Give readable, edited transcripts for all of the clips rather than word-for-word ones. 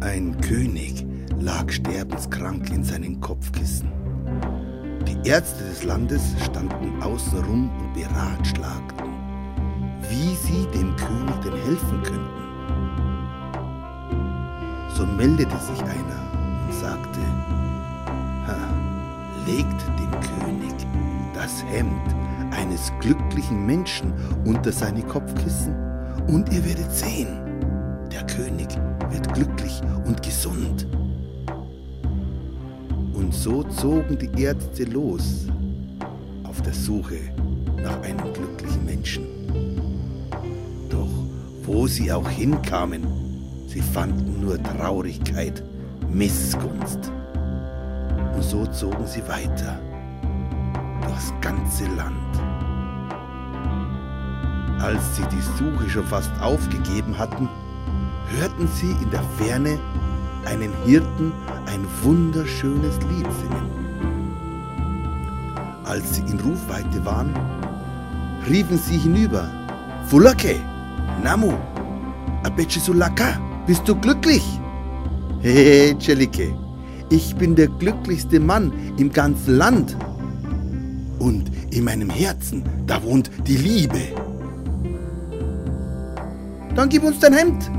Ein König lag sterbenskrank in seinem Kopfkissen. Die Ärzte des Landes standen außenrum und beratschlagten, wie sie dem König denn helfen könnten. So meldete sich einer und sagte: Legt dem König das Hemd eines glücklichen Menschen unter seine Kopfkissen und ihr werdet sehen, der König wird glücklich und gesund. Und so zogen die Ärzte los auf der Suche nach einem glücklichen Menschen. Doch wo sie auch hinkamen, sie fanden nur Traurigkeit, Missgunst. Und so zogen sie weiter durchs ganze Land. Als sie die Suche schon fast aufgegeben hatten, hörten sie in der Ferne einen Hirten ein wunderschönes Lied singen. Als sie in Rufweite waren, riefen sie hinüber: Fulake, Namu, Abeche Sulaka, bist du glücklich? Hey, Chelike, ich bin der glücklichste Mann im ganzen Land. Und in meinem Herzen, da wohnt die Liebe. Dann gib uns dein Hemd.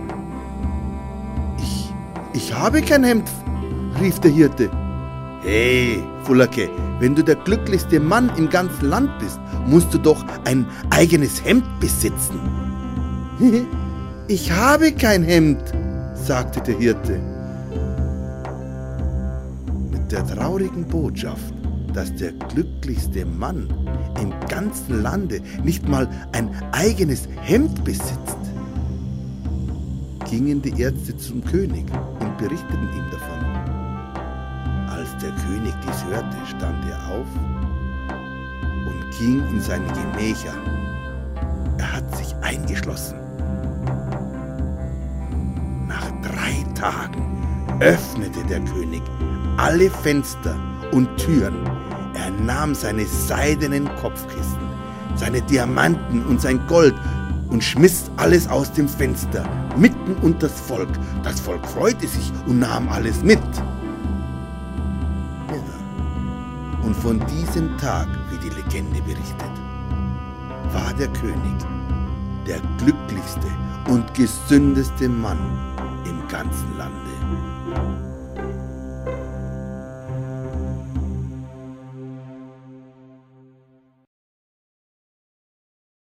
Ich habe kein Hemd, rief der Hirte. Hey, Fulake, wenn du der glücklichste Mann im ganzen Land bist, musst du doch ein eigenes Hemd besitzen. Ich habe kein Hemd, sagte der Hirte. Mit der traurigen Botschaft, dass der glücklichste Mann im ganzen Lande nicht mal ein eigenes Hemd besitzt, gingen die Ärzte zum König und berichteten ihm davon. Als der König dies hörte, stand er auf und ging in seine Gemächer. Er hat sich eingeschlossen. Nach 3 Tagen öffnete der König alle Fenster und Türen. Er nahm seine seidenen Kopfkissen, seine Diamanten und sein Gold und schmiss alles aus dem Fenster, mitten unter das Volk. Das Volk freute sich und nahm alles mit. Ja. Und von diesem Tag, wie die Legende berichtet, war der König der glücklichste und gesündeste Mann im ganzen Lande.